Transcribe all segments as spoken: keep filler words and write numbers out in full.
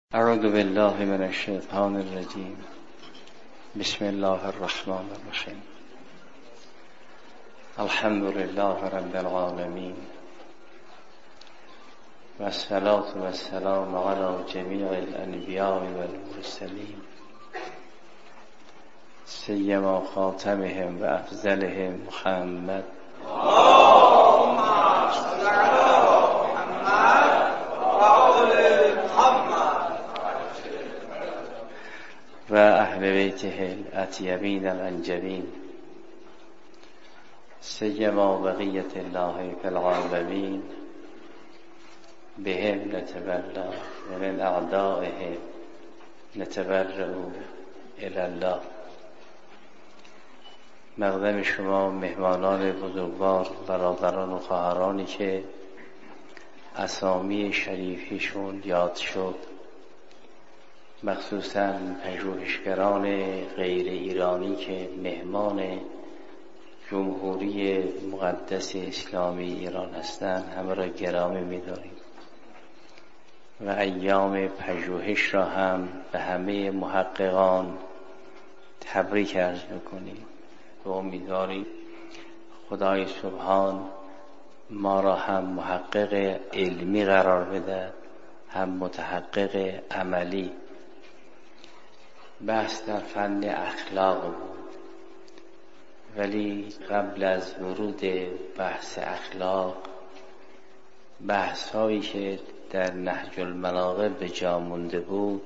اعوذ بالله من الشیطان الرجیم. بسم الله الرحمن الرحیم. الحمد لله رب العالمین و الصلاة و السلام علی جمیع الانبیاء و المرسلین سیما خاتمهم و افضلهم محمد و اهل بیته الاطیبین الانجبین سیما بقیت الله فی العالمین بهم نتبرأ و من اعدائهم نتبرأ الی الله. مقدم شما مهمانان بزرگوار، برادران و خواهرانی که اسامی شریفیشون یاد شد، مخصوصاً پژوهشگران غیر ایرانی که مهمان جمهوری مقدس اسلامی ایران هستند، همه را گرامی می‌داریم و ایام پژوهش را هم به همه محققان تبریک عرض می‌کنیم و امیدواریم خدای سبحان ما را هم محقق علمی قرار بده، هم متحقق عملی. بحث در فن اخلاق بود، ولی قبل از ورود بحث اخلاق، بحث هایی که در نهج البلاغه به جا مونده بود،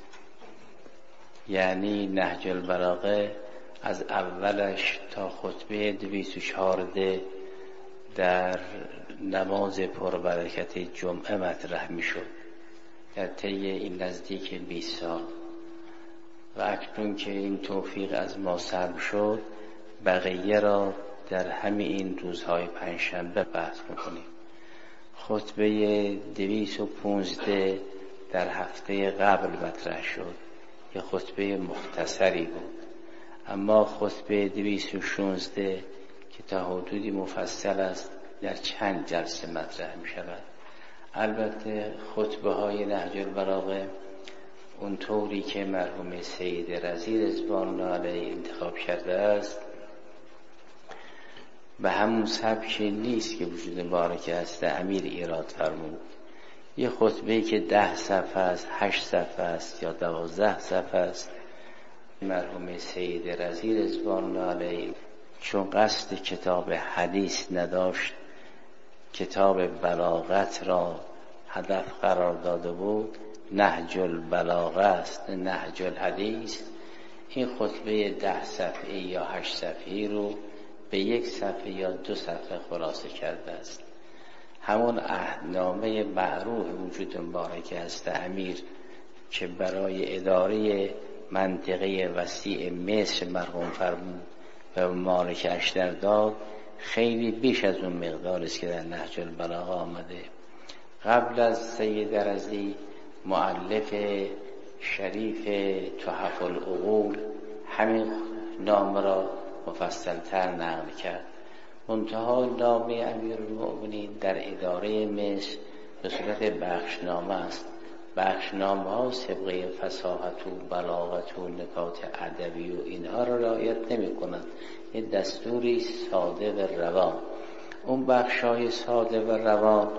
یعنی نهج البلاغه از اولش تا خطبه دویست و چهارده در نماز پربرکت جمعه مطرح می شد در طی این نزدیک بیست سال، و اکنون که این توفیق از ما سلب شد، بقیه را در همین این روزهای پنجشنبه بحث میکنیم. خطبه دویست و پونزده در هفته قبل مطرح شد، یه خطبه مختصری بود، اما خطبه دویست و شانزده که تا حدودی مفصل است در چند جلسه مطرح می شود. البته خطبه های نهج البلاغه اون طوری که مرحوم سید رضی رضوان الله علیه انتخاب کرده است به همون سبکی نیست که وجود مبارک است امیر ایراد فرمود. یه خطبه‌ای که ده صفحه است، هشت صفحه است یا دوازده صفحه است، مرحوم سید رضی رضوان الله علیه چون قصد کتاب حدیث نداشت، کتاب بلاغت را هدف قرار داده بود، نهج البلاغه است، نهج الحدیث، این خطبه ده صفحه یا هشت صفحه رو به یک صفحه یا دو صفحه خلاصه کرده است. همون عهدنامه معروف وجود مبارک است امیر که برای اداره منطقه وسیع مصر مرحوم فرمود و ممالک اشتر داد، خیلی بیش از اون مقدار است که در نهج البلاغه آمده. قبل از سید رضی مؤلف شریف تحف العقول همین نام را مفصل‌تر نقل کرد. منتها نامه امیرالمؤمنین در اداره مصر به صورت بخشنامه است. بخشنامه ها سابقه فصاحت و بلاغت و نکات ادبی و اینها را رعایت نمی کنند. یه دستوری ساده و روان. اون بخشای ساده و روان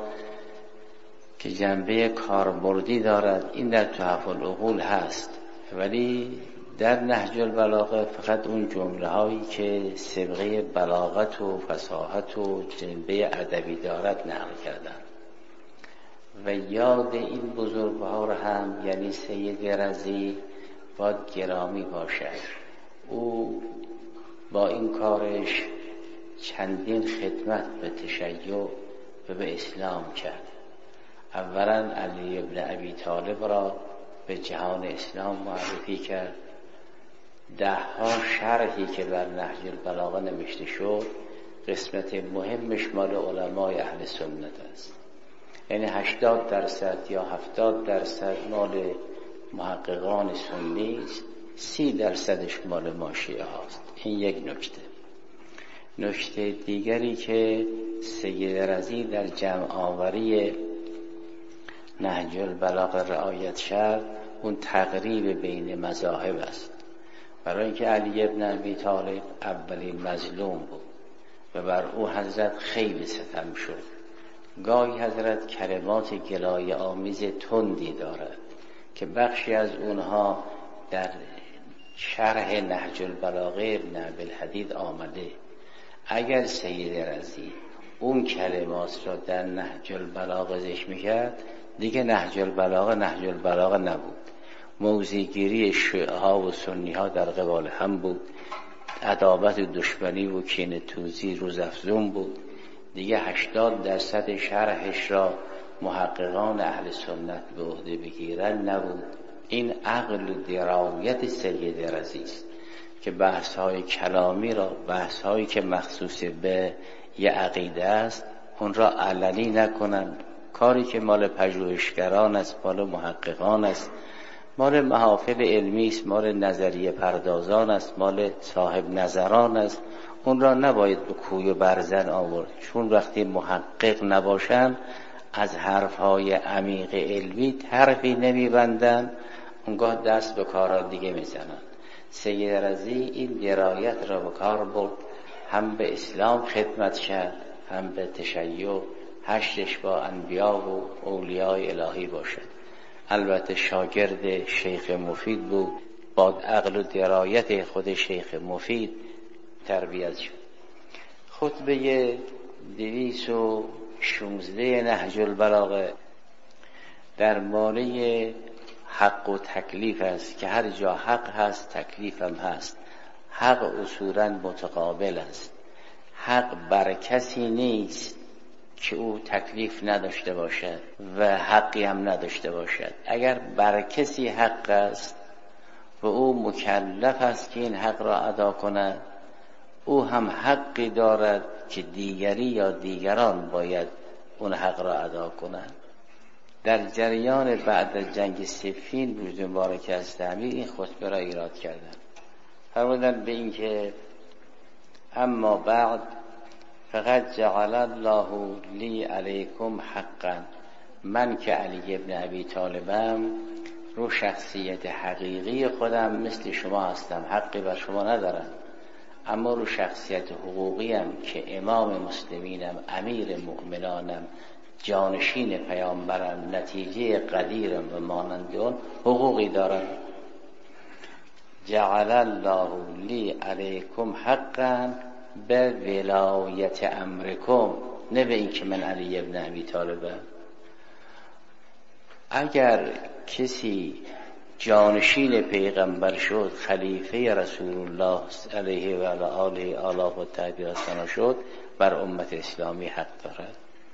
که جنبه کاربردی دارد، این در تحف العقول هست، ولی در نهج البلاغه فقط اون جمله هایی که سابقه بلاغت و فصاحت و جنبه ادبی دارد نقل کردن. و یاد این بزرگوار را هم، یعنی سید رضی، باید گرامی باشد. او با این کارش چندین خدمت به تشیع و به اسلام کرد. اولا علی ابن ابی طالب را به جهان اسلام معرفی کرد. ده ها شرحی که بر نهج البلاغه نوشته شد، قسمت مهمش مال علمای اهل سنت است، یعنی هشتاد درصد یا هفتاد درصد مال محققان سنی است، سی درصدش مال ما شیعه هاست. این یک نکته. نکته دیگری که سید رضی در جمع آوری نهج البلاغه رعایت شد، اون تقریب بین مذاهب است. برای اینکه علی ابن ابی طالب اولین مظلوم بود و بر او حضرت خیلی ستم شد. گاهی حضرت کلمات گلایه آمیز تندی دارد که بخشی از اونها در شرح نهج البلاغه ابن ابی‌الحدید آمده. اگر سید رضی اون کلمات را در نهج البلاغه ذکر میکرد، دیگه نهج البلاغه نهج البلاغه نبود. موضع‌گیری شیعه ها و سنی ها در قبال هم بود، عداوت و دشمنی و کینه توزی روزافزون بود. دیگه هشتاد درصد شرحش را محققان اهل سنت به عهده بگیرن نبود. این عقل و درایت سید رضی است که بحث های کلامی را، بحث هایی که مخصوص به یه عقیده است، اون را علنی نکنند. کاری که مال پژوهشگران است، مال محققان است، مال محافل علمی است، مال نظریه پردازان است، مال صاحب نظران است، اون را نباید به کوی و برزن آورد. چون وقتی محقق نباشن از حرفهای عمیق علمی طرفی نمیبندن، اونگاه دست به کارا دیگه میزنن. سید رضی این درایت را به کار برد، هم به اسلام خدمت شد، هم به تشیع، حشرش با انبیا و اولیاء الهی باشد. البته شاگرد شیخ مفید بود، با عقل و درایت خود شیخ مفید تربیت شد. خطبه دویست و شانزده نهج البلاغه درباره حق و تکلیف است که هر جا حق هست تکلیف هم هست. حق اصولاً متقابل است. حق بر کسی نیست که او تکلیف نداشته باشد و حقی هم نداشته باشد. اگر بر کسی حق است و او مکلف است که این حق را ادا کند، او هم حقی دارد که دیگری یا دیگران باید اون حق را ادا کنند. در جریان بعد از جنگ صفین روز مبارک از تعمیر این خطبه را ایراد کردند. فرمودند به این که اما بعد فقط جعل الله لی علیکم حقا، من که علی ابن ابی طالبم رو شخصیت حقیقی خودم مثل شما هستم، حقی بر شما ندارم، اما رو شخصیت حقوقیم که امام مسلمینم، امیر مؤمنانم، جانشین پیامبرم، نتیجه قدیرم و مانند اون حقوقی دارم. جعل الله لی علیکم حقا به ولایت امرکم، نه به این که من علی ابن ابی طالبم. اگر کسی جانشین پیغمبر شد، خلیفه رسول الله علیه و آله آلاف و تحبیر شد، بر امت اسلامی حق دارد.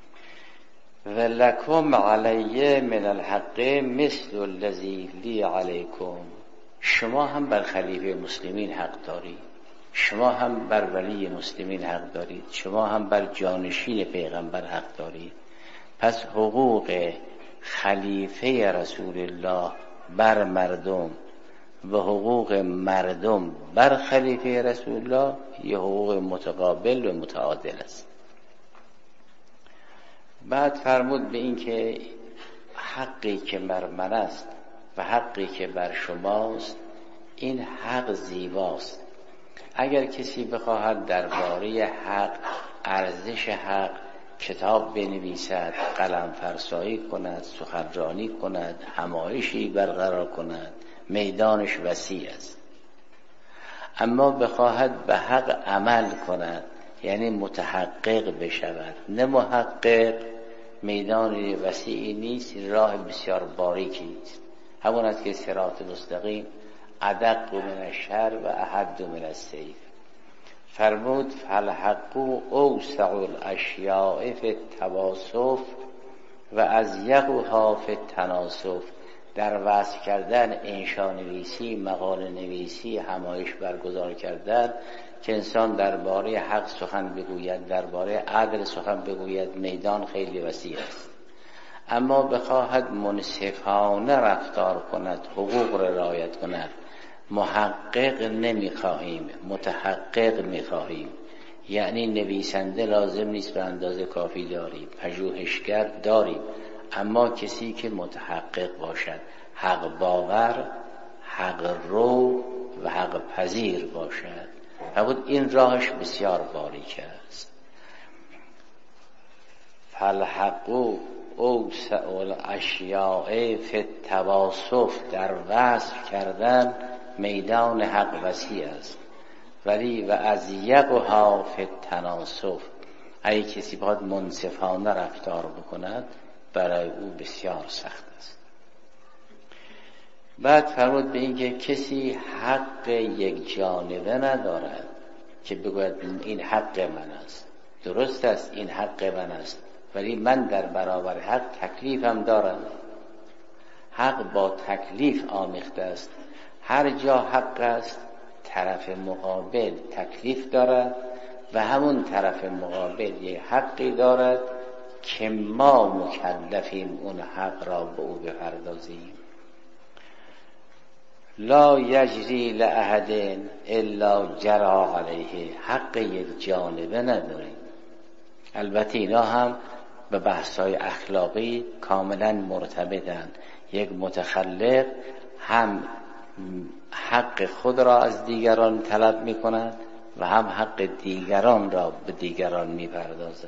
ولکم علی من الحق مثل الذی لی علیکم، شما هم بر خلیفه مسلمین حق دارید، شما هم بر ولی مسلمین حق دارید، شما هم بر جانشین پیغمبر حق دارید. پس حقوق خلیفه رسول الله بر مردم و حقوق مردم بر خلیفه رسول الله یه حقوق متقابل و متعادل است. بعد فرمود به این که حقی که بر من است و حقی که بر شماست، این حق زیباست. اگر کسی بخواهد درباره حق، ارزش حق کتاب بنویسد، قلم فرسایی کند، سخنرانی کند، همایشی برقرار کند، میدانش وسیع است. اما بخواهد به حق عمل کند، یعنی متحقق بشود، نه محقق، میدان وسیعی نیست، راه بسیار باریکی است. همون است که صراط مستقیم ادق من الشر و احد من السیف. فرمود فالحق اوسع الاشیاء فی التواصف و اضیقها فی التناسف. در وصف کردن، انشا نویسی، مقاله نویسی، همایش برگزار کردن که انسان درباره حق سخن بگوید، درباره عدل سخن بگوید، میدان خیلی وسیع است. اما بخواهد منصفانه رفتار کند، حقوق را رعایت کند، محقق نمیخواهیم، متحقق میخواهیم. یعنی نویسنده لازم نیست به اندازه کافی داریم، پژوهشگر داریم، اما کسی که متحقق باشد، حق باور، حق رو و حق پذیر باشد. فرمود این راهش بسیار باریک است. فالحق اوسع الاشیاء فی التواصف، در وصف کردن میدان حق وسیع است، ولی و اضیقها فی التناصف، اگه کسی باید منصفانه رفتار بکند برای او بسیار سخت است. بعد فرمود به این که کسی حق یک جانبه ندارد که بگوید این حق من است، درست است این حق من است، ولی من در برابر حق تکلیفم دارم. حق با تکلیف آمیخته است. هر جا حق است طرف مقابل تکلیف دارد و همون طرف مقابل یه حقی دارد که ما مکلفیم اون حق را به او بپردازیم. لا یجری لأحد الا جرى علیه، حق یک جانبه نداریم. البته اینا هم به بحث‌های اخلاقی کاملا مرتبطن. یک متخلق هم حق خود را از دیگران طلب می‌کند و هم حق دیگران را به دیگران می‌پردازد.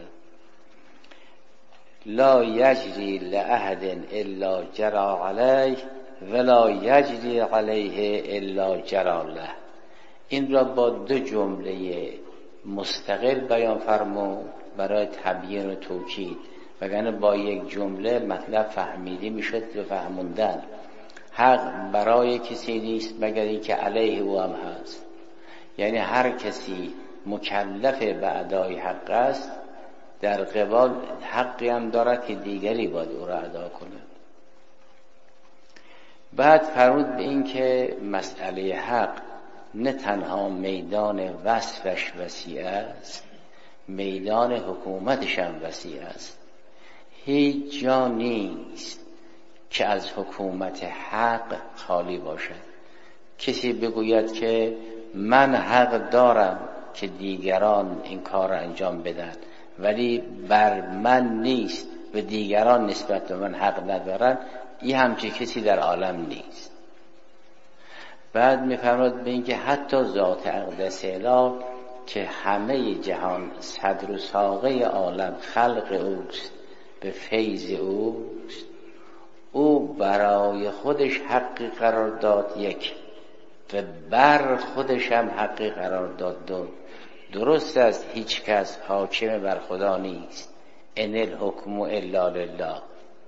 لا یجری لأحد الا جرى علیه ولا یجری علیه الا جرى له. این را با دو جمله مستقل بیان فرمود برای تبیین و توکید، وگرنه با یک جمله مطلب فهمیده میشد و فهموندن. حق برای کسی نیست مگر اینکه علیه او هم هست، یعنی هر کسی مکلف به ادای حق است، در قبال حقی هم دارد که دیگری باید او را ادا کنه. بعد فرمود به این که مسئله حق نه تنها میدان وصفش وسیع است، میدان حکومتش هم وسیع است. هیچ جا نیست که از حکومت حق خالی باشد. کسی بگوید که من حق دارم که دیگران این کار را انجام بدن، ولی بر من نیست و دیگران نسبت به من حق ندارن، این همچه کسی در عالم نیست. بعد می‌فرماید به این که حتی ذات اقدس اله که همه جهان صدر و ساقه عالم خلق اوست، به فیض اوست، او برای خودش حقی قرار داد یک و بر خودش هم حقی قرار داد دو. درست است هیچ کس حاکم بر خدا نیست، ان الحکم الا لله.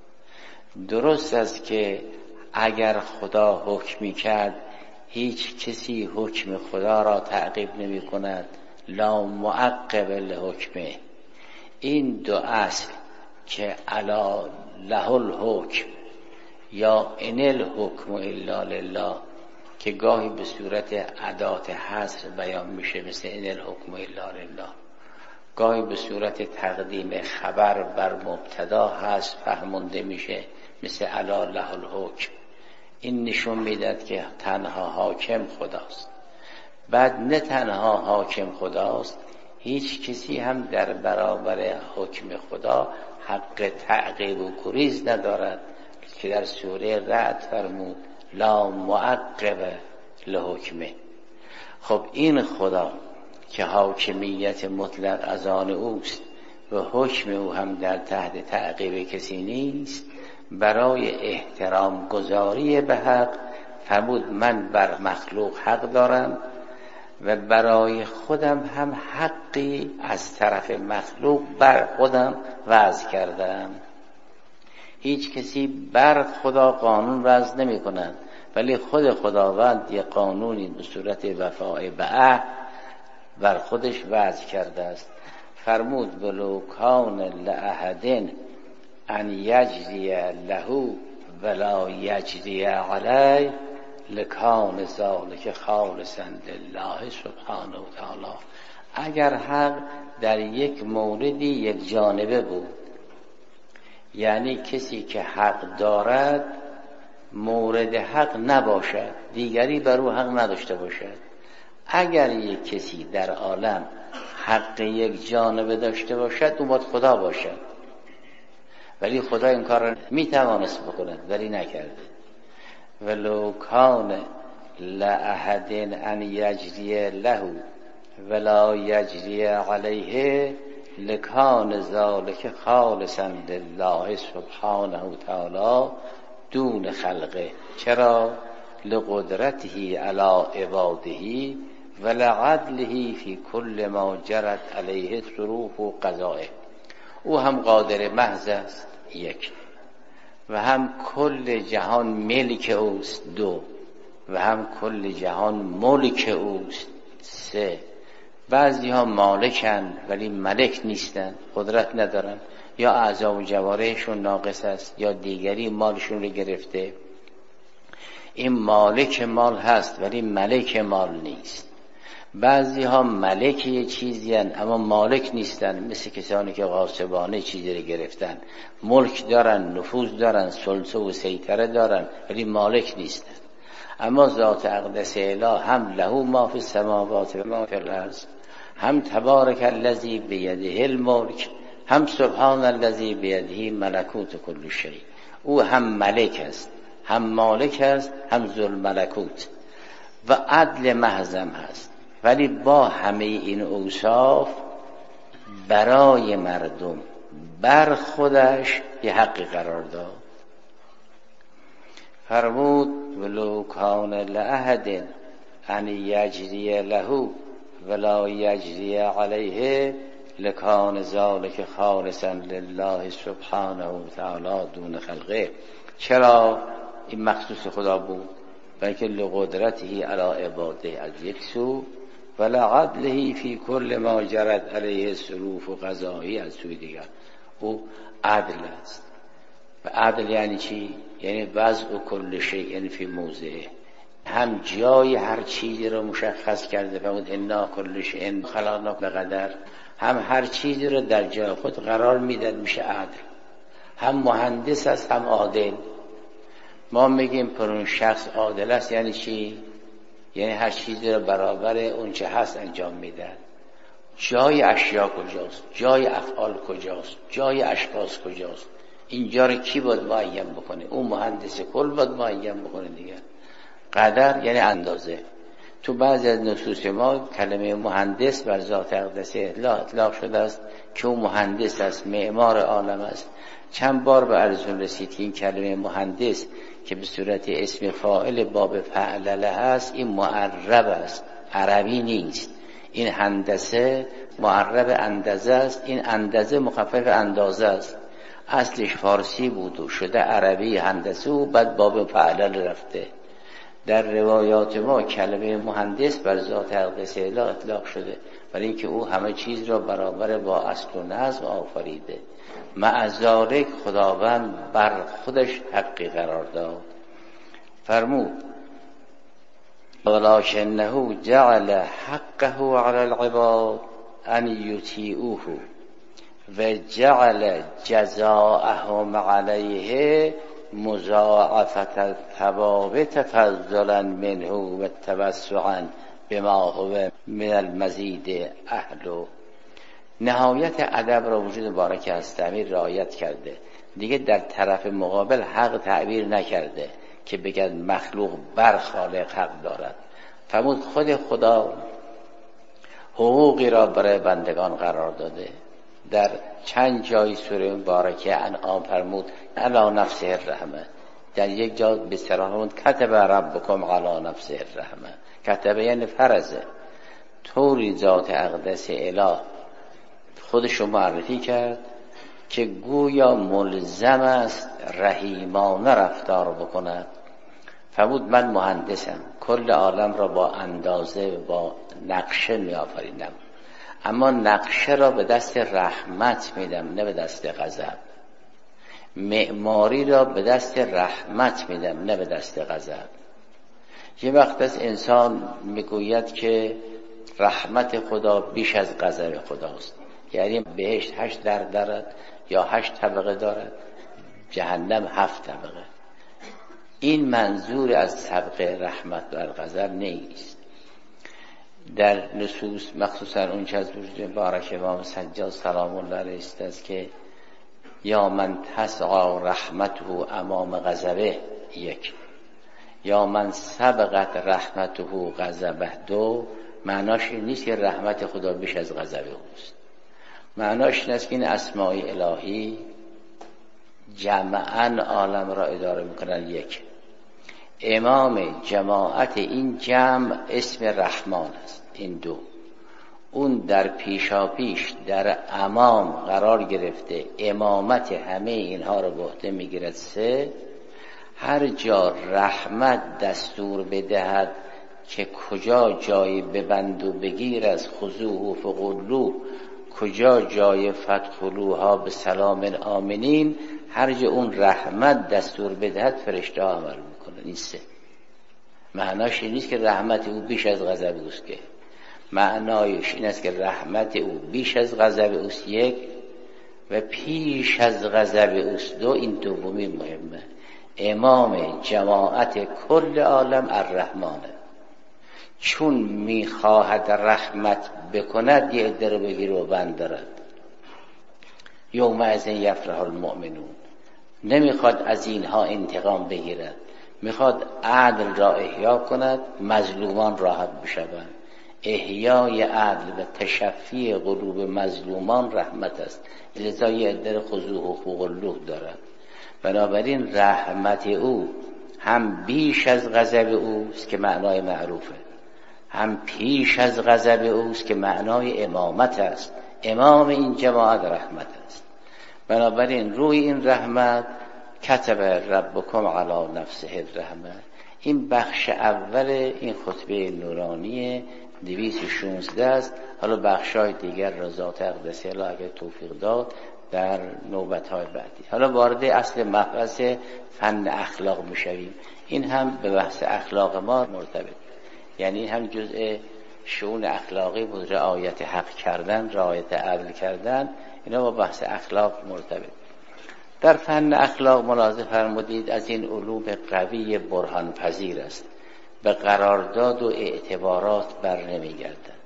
درست است که اگر خدا حکمی کرد هیچ کسی حکم خدا را تعقیب نمی کند، لا معقب لحکمه. این دو اصل که الا له الحکم یا ان الحکم الا لله که گاهی به صورت ادات حصر بیان میشه مثل ان الحکم الا لله، گاهی به صورت تقدیم خبر بر مبتدا هست فهمونده میشه مثل الا له الحکم. این نشون میداد که تنها حاکم خداست. بعد نه تنها حاکم خداست، هیچ کسی هم در برابر حکم خدا حق تعقیب و گریز ندارد که در سوره رعد فرمود لا معقب لحکمه. خب این خدا که حاکمیت مطلق از آن اوست و حکم او هم در تحت تعقیب کسی نیست، برای احترام گذاری به حق فرمود من بر مخلوق حق دارم و برای خودم هم حقی از طرف مخلوق بر خودم وضع کردم. هیچ کسی بر خدا قانون وضع نمی کند، ولی خود خداوند یک قانونی به صورت وفاء به عهد بر خودش وضع کرده است. فرمود ولو کان لأحد ان یجری له ولا یجری علیه لکان ذلک خالصا لله سبحانه و تعالی. اگر حق در یک موردی یک جانبه بود، یعنی کسی که حق دارد مورد حق نباشد، دیگری بر او حق نداشته باشد. اگر یک کسی در عالم حق یک جانبه داشته باشد، او باید خدا باشد. ولی خدا این کار را میتوانست بکنه ولی نکرده. ولو کان لأحد ان یجری له ولا یجری علیه لکان ذلک خالصا لله سبحانه و تعالی دون خلقه. چرا؟ لقدرته علی عباده ولعدله فی کل ما جرت علیه ظروف و قضائه. او هم قادر محض است، یک، و هم کل جهان ملک اوست، دو، و هم کل جهان ملک اوست، سه. بعضی ها مالکن ولی ملک نیستن، قدرت ندارن، یا اعضا و جوارحشون ناقص است یا دیگری مالشون رو گرفته. این مالک مال هست ولی ملک مال نیست. بعضی ها ملک یه چیزی هن اما مالک نیستن، مثل کسانی که غاصبانه چیزی رو گرفتن، ملک دارن، نفوذ دارن، سلطه و سیطره دارن ولی مالک نیستن. اما ذات اقدس اله هم له ما فی السماوات و ما فی الارض، هم تبارک الذی بیده الملک، هم سبحان الذی بیده ملکوت کل شیء. او هم ملک است، هم مالک است، هم ذو الملکوت و عدل محضم هست. ولی با همه این اوصاف برای مردم بر خودش یه حقی قرار داد. فرمود ولو کان لأحد ان یجری له ولا یجری علیه لکان ذلک خالصا لله سبحانه و تعالی دون خلقه. چرا این مخصوص خدا بود؟ بلکه لقدرته علی عباده از یک سو ولعدله فی کل ما جرت علیه ظروف و قضایی از سوی دیگر. او عدل است. و عدل یعنی چی؟ یعنی وضع کل شیء فی موضعه، هم جای هر چیزی رو مشخص کرده، فرمود انا کل شیء خلقناه بقدر، هم هر چیزی رو در جای خود قرار میدن، میشه عدل. هم مهندس است هم عادل. ما میگیم پر اون شخص عادل است یعنی چی؟ یعنی هر چیزی رو برابر اون چه هست انجام میدن. جای اشیا کجاست، جای افعال کجاست، جای اشخاص کجاست، اینجا رو کی باید معین بکنه؟ اون مهندس کل باید معین بکنه دیگه. قدر یعنی اندازه. تو بعضی از نصوص ما کلمه مهندس بر ذات اقدس اله اطلاق شده است که اون مهندس است، معمار عالم است. چند بار به عرضون رسید که این کلمه مهندس که به صورت اسم فاعل باب فعلله هست، این معرب است، عربی نیست. این هندسه معرب اندازه است، این اندازه مخفف اندازه است. اصلش فارسی بود و شده عربی هندسه و بعد باب فعلله رفته. در روایات ما کلمه مهندس بر ذات اقدس اله اطلاق شده، ولی اینکه او همه چیز را برابر با اصل و نظم آفریده. مع ذالک خداوند بر خودش حقی قرار داد. فرمود ولکنه جعل حقه علی العباد ان یطیعوه و جعل جزاءهم علیه مضاعفة الثواب تفضلا منه و توسعا بما هو من المزید اهل. نهایت ادب را وجود مبارک از تعبیر رعایت کرده، دیگه در طرف مقابل حق تعبیر نکرده که بگد مخلوق بر خالق حق دارد. فرمود خود خدا حقوقی را برای بندگان قرار داده. در چند جای سوره مبارکه انعام فرمود علی نفسه الرحمه، در یک جا به صراحت فرمود کتب ربکم علی نفسه الرحمه. کتب یعنی فرضه. طوری ذات اقدس اله خودشو معرفی کرد که گویا ملزم است رحیمانه رفتار بکند. فرمود من مهندسم، کل عالم را با اندازه و با نقشه می آفرینم، اما نقشه را به دست رحمت میدم نه به دست غضب. معماری را به دست رحمت میدم نه به دست غضب. یه وقت از انسان میگوید که رحمت خدا بیش از غضب خداست، یعنی بهشت هشت در دارد یا هشت طبقه دارد، جهنم هفت طبقه. این منظور از سبق رحمت و غضب نیست. در نصوص مخصوصا اون چه از وجود مبارک امام سجاد سلام الله علیه است که یا من تسعى رحمته امام غضبه یک، یا من سبقت رحمته غضبه دو. معناش این نیست که رحمت خدا بیش از غضب اوست، معناش این است که این اسماء الهی جمعاً عالم را اداره میکنن. یک، امام جماعت این جمع اسم رحمان است. این دو، اون در پیشاپیش در امام قرار گرفته، امامت همه اینها رو به عهده میگیرد. سه، هر جا رحمت دستور بدهد که کجا جای ببند و بگیر از خضوع و فقلو، کجا جای فدخلوها به سلام آمنین، هر جا اون رحمت دستور بدهد فرشته ها عمل میکنن. این سه. معناش این نیست که رحمت او بیش از غضب اوست، که معنایش این است که رحمت او بیش از غضب اوست یک، و پیش از غضب اوست دو. این دومی مهمه. امام جماعت کل عالم الرحمانه، چون میخواهد رحمت بکند یه عده رو بگیر و بند دارد. یومئذ یفرح المؤمنون، نمیخواد از اینها انتقام بگیرد، میخواد عدل را احیا کند، مظلومان راحت بشوند. احیای عدل و تشفی قلوب مظلومان رحمت است، لذا یه عده خضوع و حقوق الله دارد. بنابراین رحمت او هم بیش از غضب اوست که معنای معروفه، هم پیش از غضب اوست که معنای امامت است. امام این جماعت رحمت است. بنابراین روی این رحمت کتب ربکم علی نفسه الرحمه. این بخش اول این خطبه نورانی دویست و شانزده است. حالا بخشای دیگر را ذات اقدس الله اگر توفیق داد در نوبت‌های بعدی. حالا وارد اصل مبحث فن اخلاق میشویم. این هم به بحث اخلاق ما مرتبط، یعنی این هم جزء شؤون اخلاقی بود، رعایت حق کردن، رعایت عدل کردن، اینا با بحث اخلاق مرتبط. در فن اخلاق ملاحظه فرمودید از این علوم قوی برهان پذیر است، به قرارداد و اعتبارات بر نمیگردد.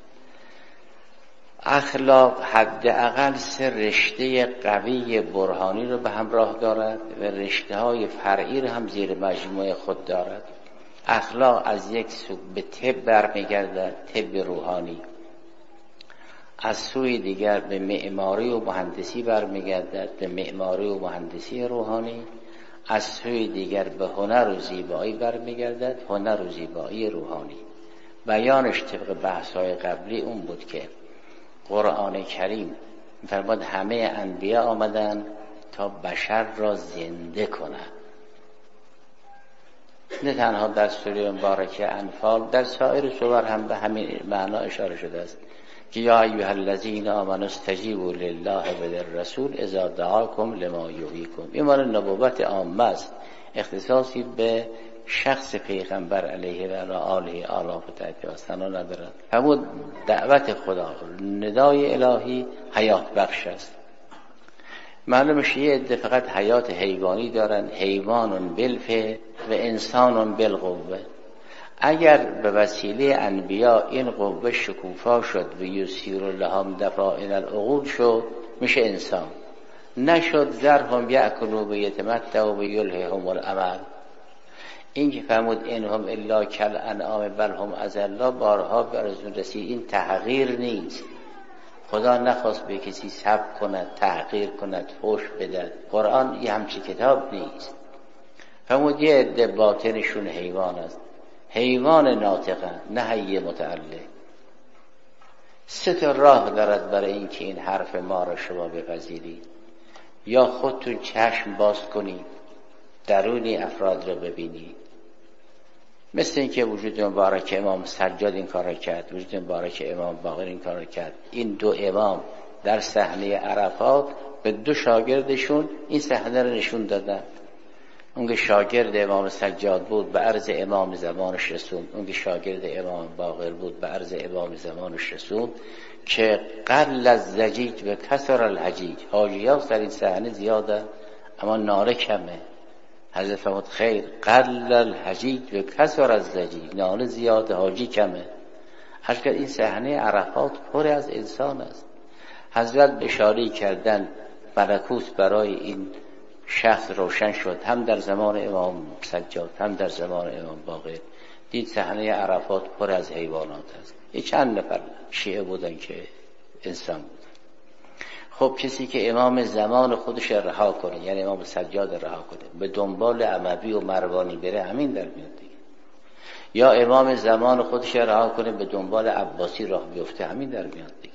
اخلاق حداقل سه رشته قوی برهانی رو به همراه دارد و رشته های فرعی رو هم زیر مجموعه خود دارد. اخلاق از یک سو به طب برمیگردد، طب روحانی، از سوی دیگر به معماری و مهندسی برمیگردد، به معماری و مهندسی روحانی، از سوی دیگر به هنر و زیبایی برمیگردد، هنر و زیبایی روحانی. بیانش طبق بحث‌های قبلی اون بود که قرآن کریم می‌فرماید همه انبیا آمدن تا بشر را زنده کنند، نه تنها در سوره مبارکه انفال، در سایر سور هم به همین معنا اشاره شده است که یا ایها الذین آمنوا استجیبوا لله و للرسول اذا دعاکم لما یحییکم. این مال نبوت عامه است، اختصاصی به شخص پیغمبر علیه و آله آلاف و تحت و ثنا ندارد. همون دعوت خدا، ندای الهی حیات بخش است. معلومه یه عده فقط حیات حیوانی دارن، حیوان بالفعل و انسان بالقوه. اگر به وسیله انبیا این قوه شکوفا شد و یسیر لهم دفائن العقول شد، میشه انسان. نشد ذرهم یأکلوا و یتمتعوا و یلههم الامل. این که فرمود انهم الا کل انعام بل هم اضل، بارها براتون رسید این تحقیر نیست. خدا نخواست به کسی سب کند، تحقیر کند، فحش بدهد. قرآن یه همچی کتاب نیست. فرمود یه عده باطنشون حیوان است، حیوان ناطقه، نه حی متعلق. سه تا راه دارد برای این که این حرف ما را شما بپذیرید. یا خودتون چشم باز کنید، درونی افراد را ببینید، مثل این که وجود مبارک امام سجاد این کار کرد، وجود مبارک امام باقر این کار کرد. این دو امام در صحنه عرفات به دو شاگردشون این صحنه رو نشون دادن. اون که شاگرد امام سجاد بود به عرض امام زمانش رسوند، اون که شاگرد امام باقر بود به عرض امام زمانش رسوند که قل الزجیج و کسر الحجیج. حاجیات در این صحنه زیاده اما ناله کمه. حضرت فرمود خیر، قل الحجیج و کسر الزجیج، ناله زیاده حاجی کمه. هرچند این صحنه عرفات پر از انسان است. حضرت اشاره کردن ملکوت برای این شخص روشن شد، هم در زمان امام سجاد هم در زمان امام باقر. دید صحنه عرفات پر از حیوانات است. یه چند نفر شیعه بودن که انسان بودن. خب کسی که امام زمان خودش رها کنه، یعنی امام سجاد رها کنه، به دنبال اموی و مروانی بره، همین در میاد دیگه. یا امام زمان خودش رها کنه به دنبال عباسی راه بیفته، همین در میاد دیگه.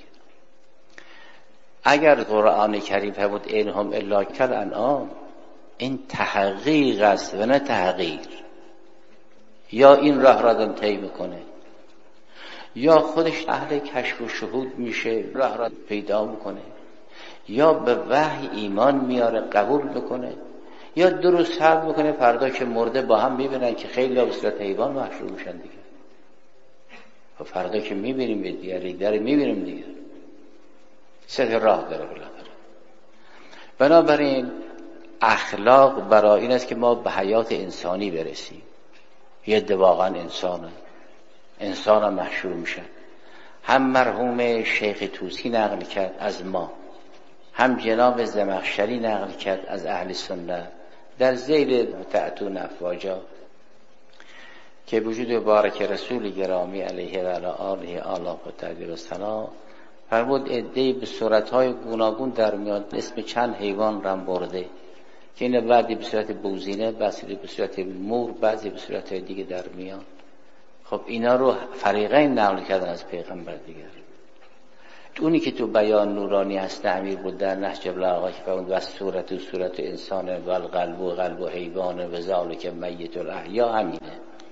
اگر قرآن کریم فرمود اینهم الا کالانعام، این تحقیق است و نه تحقیر. یا این راه را آدم طی میکنه، یا خودش اهل کشف و شهود میشه، راه را پیدا میکنه، یا به وحی ایمان میاره قبول میکنه، یا درست حد میکنه فردا که مرده با هم میبینن که خیلی به صورت حیوان محشور میشن دیگه. و فردا که میبینیم به دیگری در میبینیم دیگه. سه راه داره بالاخره. بنابراین اخلاق برای این است که ما به حیات انسانی برسیم. یه ده واقعا انسانه، انسان هم محشور میشن. هم مرحوم شیخ طوسی نقل کرد از ما، هم جناب زمخشری نقل کرد از اهل سنت در ذیل تأتون افواجا که وجود مبارک رسول گرامی علیه و علی آله آله و تعالی و سلام فرمود عده‌ای به صورتهای گوناگون در میاد، اسم چند حیوان رم برده که این بعضی به صورت بوزینه، بعضی به صورت مور، بعضی به صورت دیگه در میاد. خب اینا رو فریقین نقل کردن از پیغمبر دیگر. اونی که تو بیان نورانی هست امیر بود در نهج البلاغه که فرمود و صورت و صورت انسان و القلب و قلب و حیوان و ذالک میت الاحیا، همینه.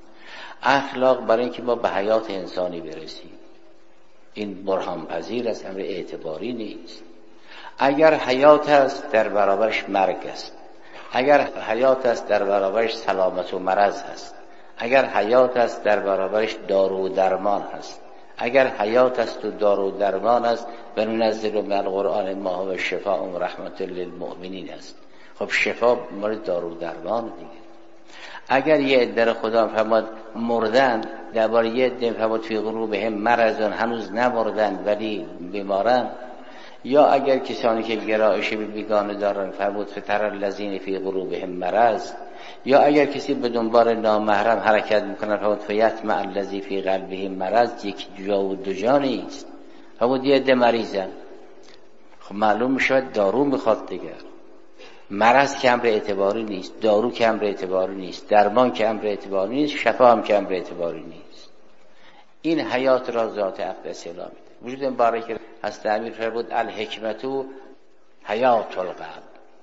اخلاق برای اینکه ما به حیات انسانی برسیم این برهان پذیر است، امر اعتباری نیست. اگر حیات است در برابرش مرگ است، اگر حیات است در برابرش سلامت و مرض هست، اگر حیات است در برابرش دارو و درمان هست، اگر حیات است و دارو و درمان است و ننزل من القرآن ما هو شفاء و رحمت للمؤمنین است. خب شفا مال دارو و درمان دیگه. اگر یه عده خدا فرماد مردن، درباره یه عده فرمود فی قلوبهم مرض، هنوز نمردن ولی بیمارن. یا اگر کسانی که گرایش به بیگانه دارن فرمود فتر الذین فی قلوبهم مرض. یا اگر کسی به دنبال نامحرم حرکت میکنه فرمود فیطمع الذی فی قلبه مرض، یک جا و دو جا نیست. فرمود یه عده مریضن، خب معلوم میشه دارو میخواد دیگه. مرض که امر اعتباری نیست، دارو که امر اعتباری نیست، درمان که امر اعتباری نیست، شفا هم که امر اعتباری نیست. این حیات را ذات اقدس اعلام میده. وجود مبارک هست امیر فرمود الحکمتو حیات القلب،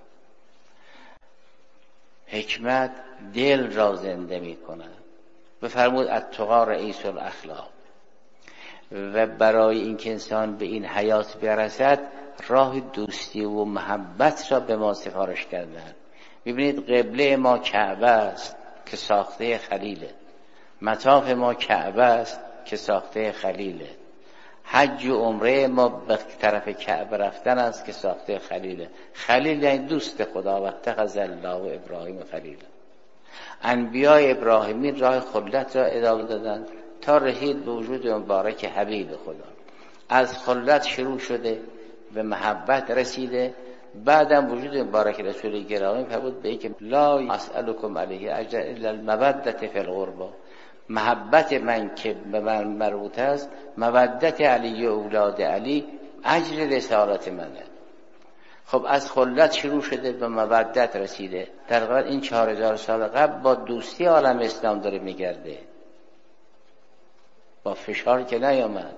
حکمت دل را زنده می کند. بفرمود التقی رئیس الاخلاق. و برای اینکه انسان به این حیات برسد راه دوستی و محبت را به ما سفارش کردند. ببینید قبله ما کعبه است که ساخته خلیله، مطاف ما کعبه است که ساخته خلیله، حج و عمره ما به طرف کعبه رفتن است که ساخته خلیله. خلیل یعنی دوست خدا. و اتخذ الله ابراهیم خلیل. انبیاء ابراهیمی راه خلت را ادامه دادند تا رسید به وجود مبارک حبیب خدا. از خلت شروع شده به محبت رسیده، بعدم وجود مبارک رسول گرامی فرمود به اینکه لا اسألکم علیه اجر الا المودة فی القربى. محبت من که به من مربوط است، مودت علی و اولاد علی اجر رسالت منه. خب از خلت شروع شده به مودت رسیده. در واقع این چهار هزار سال قبل با دوستی عالم اسلام داره میگرده، با فشار که نیامد.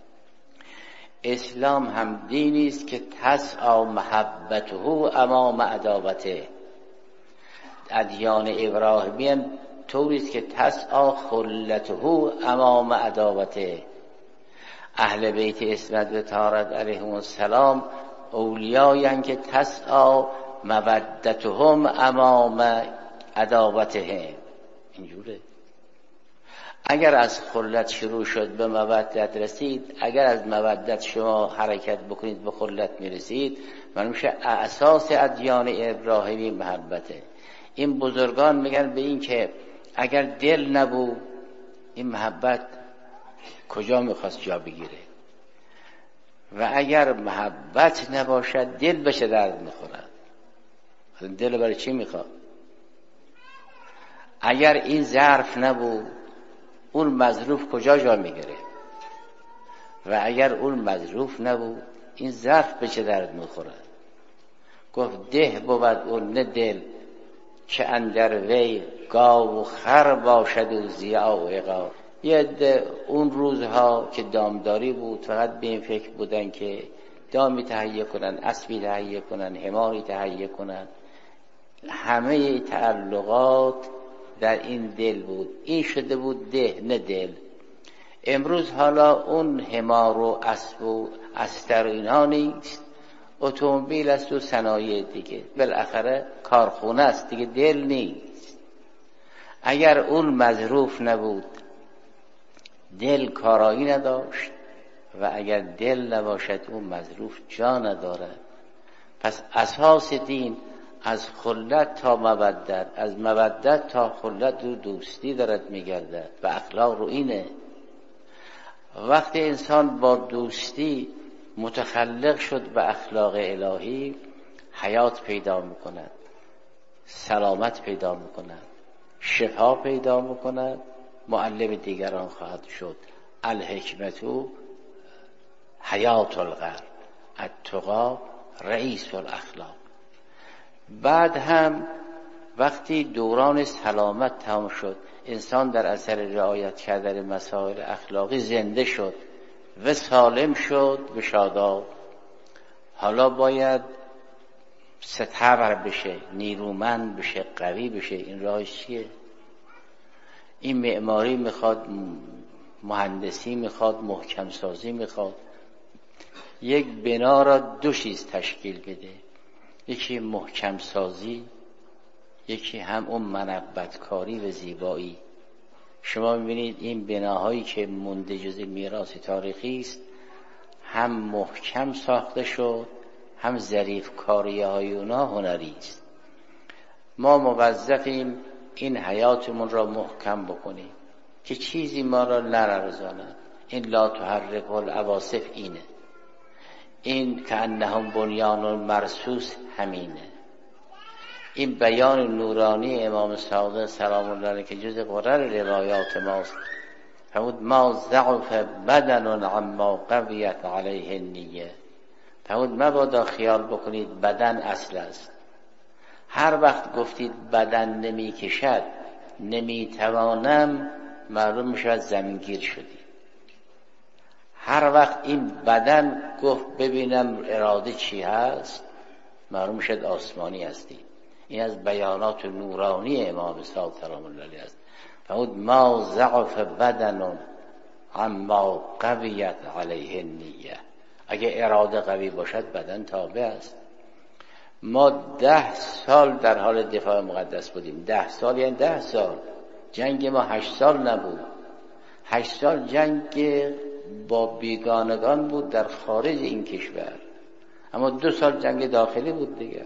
اسلام هم دینی است که تسعی محبته امام عداوته. ادیان ابراهیمی هم طوری است که تسعی خلته امام عداوته. اهل بیت عصمت و طهارت علیهم السلام اولیایی که تسعی مودتهم امام عداوتهم. اینجوره. اگر از خلت شروع شد به مودت رسید، اگر از مودت شما حرکت بکنید به خلت میرسید، معلوم میشه اساس ادیان ابراهیمی محبته. این بزرگان میگن به این که اگر دل نبود این محبت کجا میخواست جا بگیره. و اگر محبت نباشد دل به چه درد میخورد؟ دل برای چی میخواد؟ اگر این ظرف نبود اون مظروف کجا جا میگیره؟ و اگر اون مظروف نبود این ظرف به چه درد میخورد؟ گفت ده بود اون نه دل که اندر وی گاو و خر باشد و ضیاء و عقاب. یه ده اون روزها که دامداری بود فقط به این فکر بودن که دامی تهیه کنن، اسبی تهیه کنن، حماری تهیه کنن. همه تعلقات در این دل بود. این شده بود ده نه دل. امروز حالا اون حمار و اسب و استر و اینا نیست، اتومبیل است و صنایع دیگه، بالاخره کارخونه است دیگه، دل نیست. اگر اون مظروف نبود دل کارایی نداشت و اگر دل نباشد اون مظروف جا ندارد. پس اساس دین از خلت تا مودت، از مودت تا خلت و دوستی دارد میگردد و اخلاق رو اینه. وقتی انسان با دوستی متخلق شد به اخلاق الهی حیات پیدا میکند، سلامت پیدا میکند، شفا پیدا میکند، معلم دیگران خواهد شد. الحکمتو حیات القلب، التقی رئیس الاخلاق. بعد هم وقتی دوران سلامت تمام شد، انسان در اثر رعایت کردن مسائل اخلاقی زنده شد و سالم شد و شاداب. حالا باید ستبر بشه، نیرومند بشه، قوی بشه. این راهش چیه؟ این معماری میخواد، مهندسی میخواد، محکم سازی میخواد. یک بنا را دو چیز تشکیل بده، یکی محکم سازی، یکی هم اون منبتکاری و زیبایی. شما میبینید این بناهایی که مونده جز میراث تاریخی است، هم محکم ساخته شد، هم ظریف کاری های اونا هنری است. ما موظفیم این حیاتمون را محکم بکنیم که چیزی ما را نلرزاند. این لا تحرک العواصف اینه. این که انهم بنیان مرصوص همینه. این بیان نورانی امام صادق سلام الله علیه که جز قرر روایات ماست. فرمود ما ضعف بدن عما قویت علیه النیه. فرمود مبادا خیال بکنید بدن اصل است. هر وقت گفتید بدن نمی کشد، نمی توانم، معلوم میشود زمینگیر شدی. هر وقت این بدن گفت ببینم اراده چی هست، معلوم شد آسمانی هستی. این از بیانات نورانی امام صادق سلام الله علیه است. فرمود ما ضعف بدن اما قویت علیه النیه. اگه اراده قوی باشد بدن تابع است. ما ده سال در حال دفاع مقدس بودیم. ده سال یعنی ده سال. جنگ ما هشت سال نبود. هشت سال جنگ با بیگانگان بود در خارج این کشور، اما دو سال جنگ داخلی بود دیگر.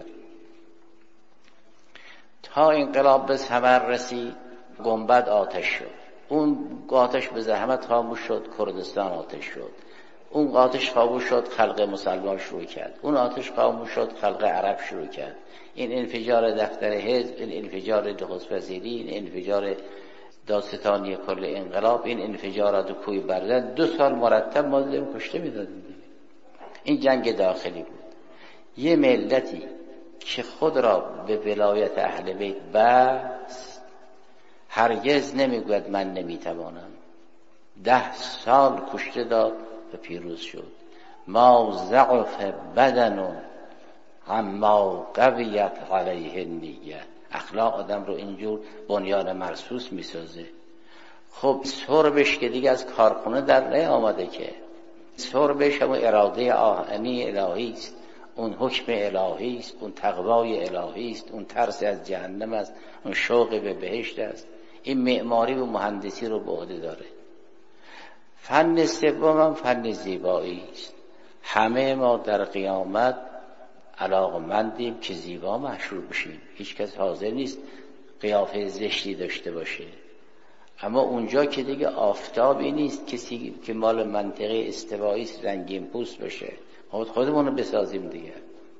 تا انقلاب به ثمر رسید، گنبد آتش شد. اون آتش به زحمت خاموش شد، کردستان آتش شد. اون آتش خاموش شد، خلق مسلمان شروع کرد. اون آتش خاموش شد، خلق عرب شروع کرد. این انفجار دفتر حزب، این انفجار نخست وزیری، این انفجار دادستانی کل انقلاب، این انفجارات کوی بردن، دو سال مرتب ما داریم کشته میدادیم. این جنگ داخلی بود. یه ملتی که خود را به ولایت اهل بیت بس، هرگز نمیگوید من نمیتوانم. ده سال کشته داد و پیروز شد. ما ضعف بدن اما قویت علیه النیه. اخلاق آدم رو اینجور بنیان مرصوص میسازه. خب سربش که دیگه از کارخونه در نیامده که، سربش هم اراده آهنی الهی است، اون حکم الهی است، اون تقوای الهی است، اون ترس از جهنم است، اون شوق به بهشت است. این معماری و مهندسی رو به عهده داره. فن سوم هم فن زیبایی است. همه ما در قیامت علاقمندیم که زیبا محشور بشیم. هیچ کس حاضر نیست قیافه زشتی داشته باشه. اما اونجا که دیگه آفتابی نیست، کسی که مال منطقه استوایی است رنگین پوست بشه، خود خودمونو بسازیم دیگه.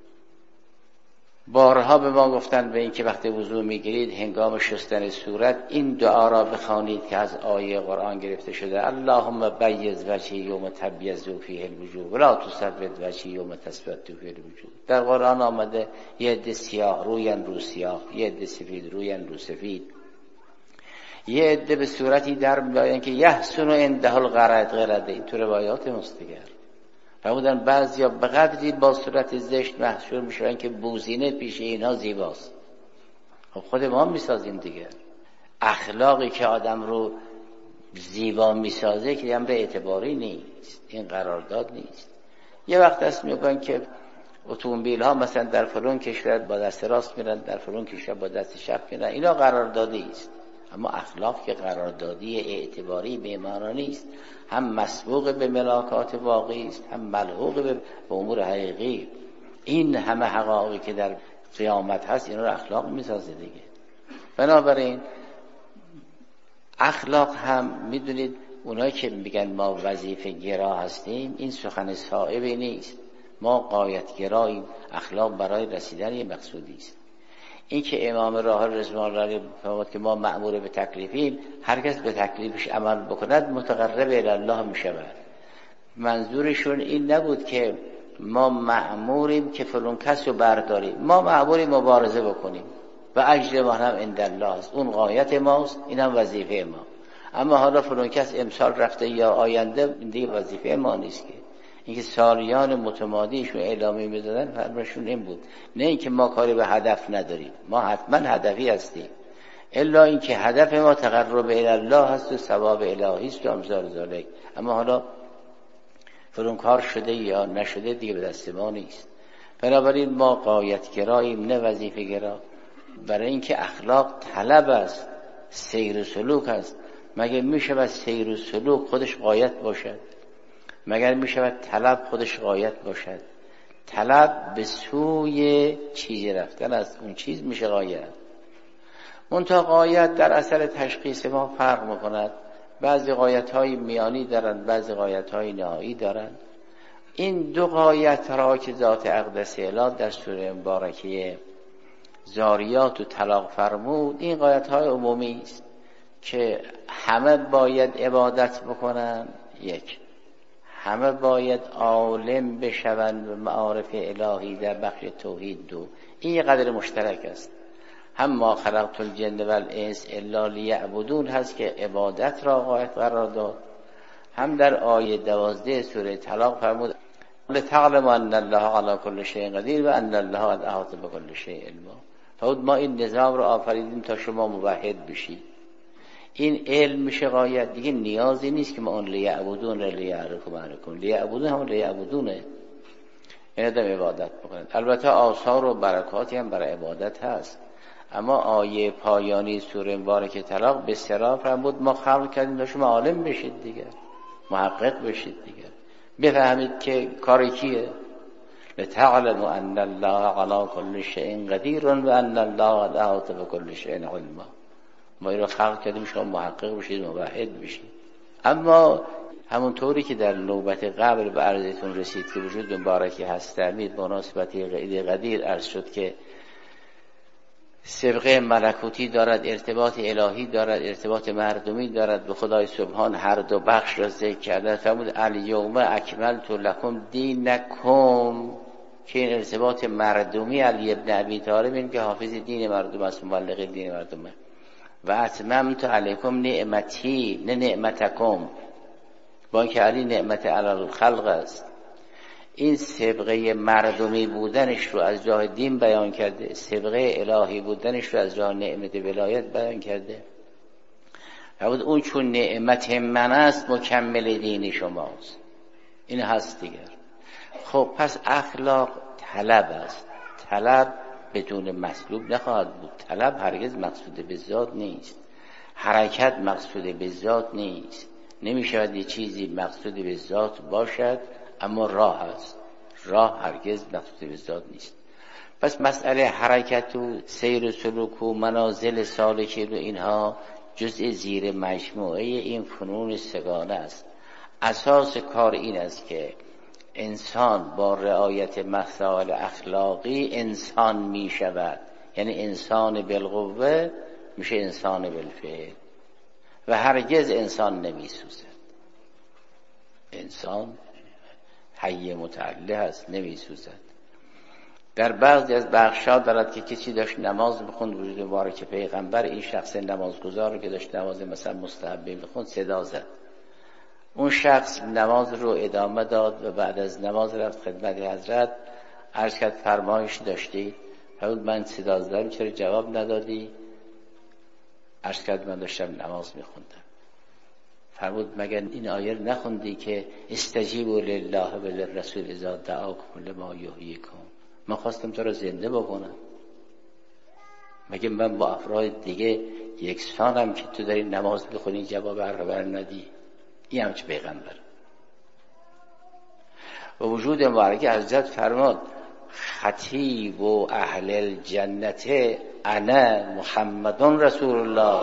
بارها به ما گفتن به این که وقتی وضو میگیرید هنگام شستن صورت این دعا را بخوانید که از آیه قرآن گرفته شده: اللهم بیض وجهی یوم تبیض فیه الوجوه ولا تسود وجهی یوم تسود فیه الوجوه. در قرآن آمده یه عده سیاه روین رو سیاه، یه عده سفید روین رو سفید، یه عده به صورتی در میآیند که یحسن عنده الغرد غرده. این تو روایات مستقر فرمودن بعضیا به قدری با صورت زشت محشور میشن که بوزینه پیش اینها زیباست. خب خود ما میسازیم دیگه. اخلاقی که آدم رو زیبا میسازه که امر اعتباری نیست، این قرارداد نیست. یه وقت دست میگن که اتومبیل ها مثلا در فلان کشور با دست راست میرن، در فلان کشور با دست چپ میرن، اینا قراردادی است. اما اخلاق که قراردادی اعتباری معمارانی است، هم مسبوق به ملاکات واقعی است، هم ملحوق به امور حقیقی. این همه حقایقی که در قیامت هست اینا رو اخلاق میسازه دیگه. بنابراین اخلاق هم میدونید اونایی که میگن ما وظیفه گرا هستیم، این سخن صائبی نیست. ما غایت گراییم. اخلاق برای رسیدن یه مقصودی است. این که امام راه رضوان الله فرمود که ما مأمور به تکلیفیم، هر کس به تکلیفش عمل بکند متقرب الی الله میشود. منظورشون این نبود که ما مأموریم که فلان کس رو برداریم، ما مأموریم مبارزه بکنیم و اجر ما هم عند الله است، اون غایت ماست، این هم وظیفه ما. اما حالا فلان کس امسال رفته یا آینده، این دیگه وظیفه ما نیست. که اینکه سالیان متمادیشون اعلامی میدادن فرمشون این بود، نه اینکه ما کاری به هدف نداریم، ما حتما هدفی هستیم، الا اینکه هدف ما تقرب الی الله هست و ثواب الهی است و امثال ذالک. اما حالا فلان کار شده یا نشده دیگه به دست ما نیست. بنابراین ما غایت گراییم نه وظیفه گرا. برای اینکه اخلاق طلب است، سیر و سلوک است. مگر میشه سیر و سلوک خودش غایت باشد؟ مگر میشود طلب خودش غایت باشد؟ طلب به سوی چیزی رفتن است، اون چیز میشه غایت. منتها غایت در اثر تشخیص ما فرق میکند. بعضی غایت های میانی دارند، بعضی غایت های نهایی دارند. این دو غایت را که ذات اقدس اله در سوره مبارکه زاریات و طلاق فرمود، این غایت های عمومی است که همه باید عبادت بکنن، یک، همه باید عالم بشوند به معارف الهی در بخش توحید، دو، این یه قدر مشترک است. هم ما خلقت الجن والانس الا لیعبدون هست که عبادت را غایت قرار داد، هم در آیه دوازده سوره طلاق فرمود لتعلم ان الله علی کل شیء قدیر و ان الله قد احاط بكل شیء علما. فرمود ما این نظام رو آفریدیم تا شما موحد بشید. این علم میشه غایت دیگه. نیازی نیست که ما اون لیعبدون را لیعرفوا معنکم، لیعبدون همون لیعبدونه، این آدم عبادت بکنه. البته آثار و برکاتی هم برای عبادت هست. اما آیه پایانی سوره مبارکه طلاق به صراحت فرمود ما خلق کردیم تا شما عالم بشید دیگه، محقق بشید دیگه، بفهمید که کار کیه. لتعلموا ان الله علی کل شیء قدیر و ان الله قد احاط بكل شیء علما. ما این رو خلق کردیم شما محقق بشید، موحد بشید. اما همونطوری که در نوبت قبل به عرضتون رسید که وجود مبارکی هست تعمید با مناسبتی قید قدیر عرض شد که سبقه ملکوتی دارد، ارتباط الهی دارد، ارتباط مردمی دارد. به خدای سبحان هر دو بخش را ذکر کرده. فرمود الیوم اکملت لکم دینکم، که این ارتباط مردمی علی ابن ابی طالب این که حافظ دین مردم است، مبلغ دین مردمه. و اتممت علیکم نعمتی نه نعمتکم، با اینکه علی نعمت علی الخلق است. این سبقه مردمی بودنش رو از جاه دین بیان کرده، سبقه الهی بودنش رو از جاه نعمت ولایت بیان کرده. فرمود اون چون نعمت من است مکمل دین شماست. این هست دیگر. خب پس اخلاق طلب است. طلب بدون مطلوب نخواهد بود. طلب هرگز مقصود به ذات نیست. حرکت مقصود به ذات نیست. نمیشود یه چیزی مقصود به ذات باشد اما راه است. راه هرگز مقصود به ذات نیست. پس مسئله حرکت و سیر و سلوک و منازل سالکین و اینها جزء زیر مجموعه این فنون سگانه است. اساس کار این است که انسان با رعایت مسائل اخلاقی انسان می شود، یعنی انسان بالقوه میشه انسان بالفعل و هرگز انسان نمی سوزد. انسان حی متعله است، نمی سوزد. در بعضی از بخشا دارد که کسی داشت نماز بخوند وجود مبارک پیغمبر، این شخص نمازگزار رو که داشت نماز مثلا مستحبه بخوند صدا زد، اون شخص نماز رو ادامه داد و بعد از نماز رفت خدمت حضرت، عرض کرد فرمایش داشتی؟ فرمود من صدا زدم چرا جواب ندادی؟ عرض کرد من داشتم نماز میخوندم. فرمود مگر این آیه نخوندی که استجیبوا لله و للرسول اذا دعاکم لما یحییکم؟ من خواستم تو رو زنده بکنم. مگه من با افراد دیگه یکسانم که تو داری نماز بخونی جواب هر ندی؟ این همچه پیغمبر. و وجود مبارک حضرت فرمود خطیب و اهل الجنت انا محمد رسول الله.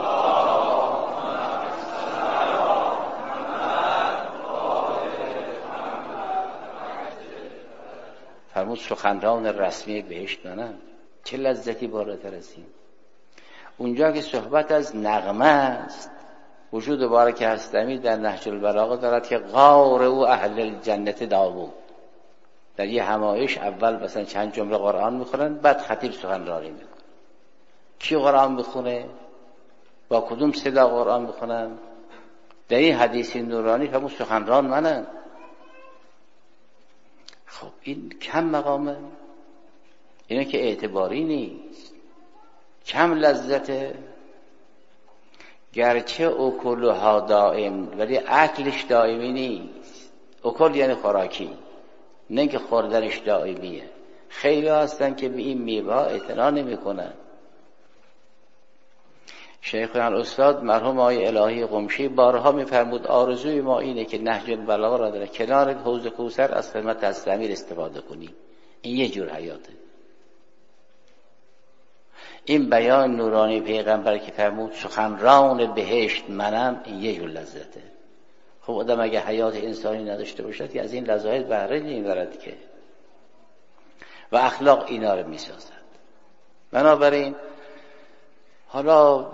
فرمود سخنران رسمی بهشت منم. چه لذتی بالاتر از این؟ اونجا که صحبت از نغمه است، وجود مبارک هستمی در نهج البلاغه دارد که غار او اهل الجنت داوود. در یه همایش اول مثلا چند جمله قرآن میخونن، بعد خطیب سخنرانی میکنه. کی قرآن میخونه؟ با کدوم صدا قرآن میخونن؟ در این حدیث نورانی فرمود سخنران منن. خب این کم مقامه؟ اینه که اعتباری نیست، کم لذته. گرچه اکلها دائم ولی اکلش دائمی نیست. اکل یعنی خوراکی، نه که خوردنش دائمیه. خیلی هستن که به این میوه اعتنا نمی کنن. شیخنا الاستاد مرحوم آقای الهی قمشی بارها میفرمود آرزوی ما اینه که نهج البلاغه را در کنار حوض کوثر از خدمت حضرت امیر استفاده کنیم. این یه جور حیاته. این بیان نورانی پیغمبر که فرمود سخنران بهشت منم، این یه جور لذته. خب آدم اگه حیات انسانی نداشته باشد که از این لذایت بهره نمیبرد که. و اخلاق اینا رو میسازد. بنابراین حالا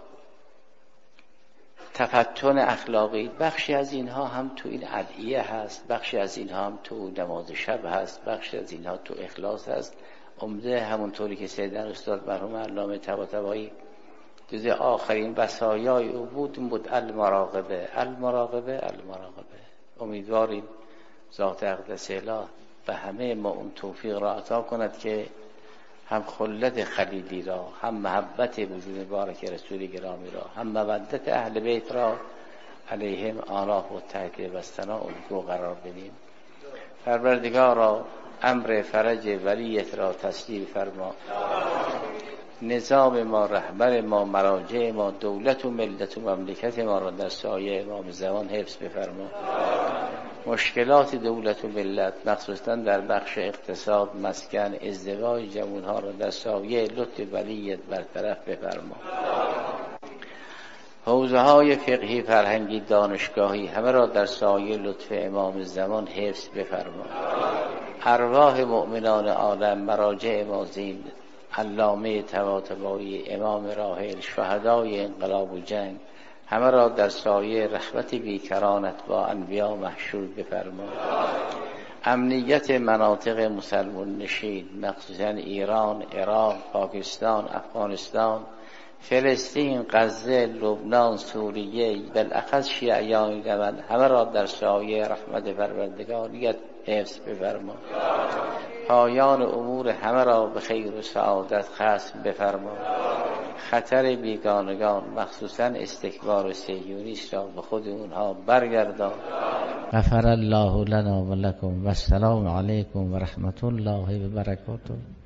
تفتن اخلاقی بخشی از اینها هم تو این ادعیه هست، بخشی از اینها هم تو نماز شب هست، بخشی از اینها تو اخلاص هست. عمده همونطوری که سیدنا استاد مرحوم علامه طباطبایی جز آخرین وصایای او بود این بود المراقبه المراقبه المراقبه. امیدواریم ذات اقدس اله به همه ما اون توفیق را عطا کند که هم خلت خلیلی را، هم محبت وجود مبارک رسول گرامی را، هم مودت اهل بیت را علیهم آناه و تحت و ثناء الگو قرار بدیم. پروردگارا امر فرج ولیت را تسهیل فرما. نظام ما، رهبر ما، مراجع ما، دولت و ملت و مملکت ما را در سایه امام زمان حفظ بفرما. مشکلات دولت و ملت مخصوصا در بخش اقتصاد، مسکن، ازدواج جوانها را در سایه لطف ولیت برطرف بفرما. حوزه های فقهی، فرهنگی، دانشگاهی همه را در سایه لطف امام زمان حفظ بفرما. ارواح مؤمنان عالم، مراجع مازین، علامه طباطبایی، امام راحل، شهدای انقلاب و جنگ همه را در سایه رحمت بیکرانت با انبیا محشور بفرما. امنیت مناطق مسلمان نشین مخصوصا ایران، عراق، پاکستان، افغانستان، فلسطین، غزه، لبنان، سوریه، بالاخص شیعیان یمن همه را در سایه رحمت پروردگاریت حفظ بفرما. پایان امور همه را به خیر و سعادت ختم بفرما. خطر بیگانگان مخصوصا استکبار و صهیونیست را به خود اونها برگردان. غفر الله لنا و لکم و السلام علیکم و رحمت الله و برکاته.